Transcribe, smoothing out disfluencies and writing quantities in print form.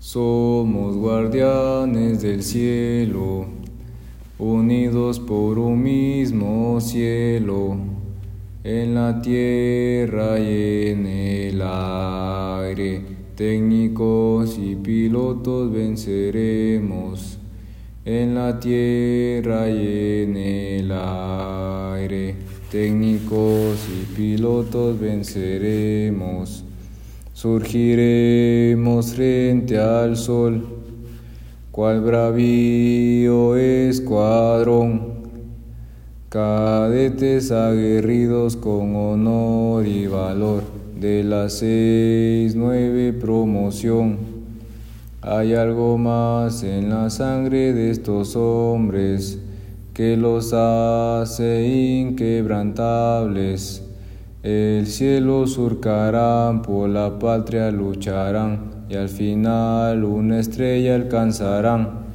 Somos guardianes del cielo, unidos por un mismo cielo, en la tierra y en el aire. Técnicos y pilotos venceremos, en la tierra y en el aire. Técnicos y pilotos venceremos. Surgiremos frente al sol, cual bravío escuadrón, cadetes aguerridos con honor y valor, de la 6-9 promoción. Hay algo más en la sangre de estos hombres que los hace inquebrantables. El cielo surcarán, por la patria lucharán, y al final una estrella alcanzarán.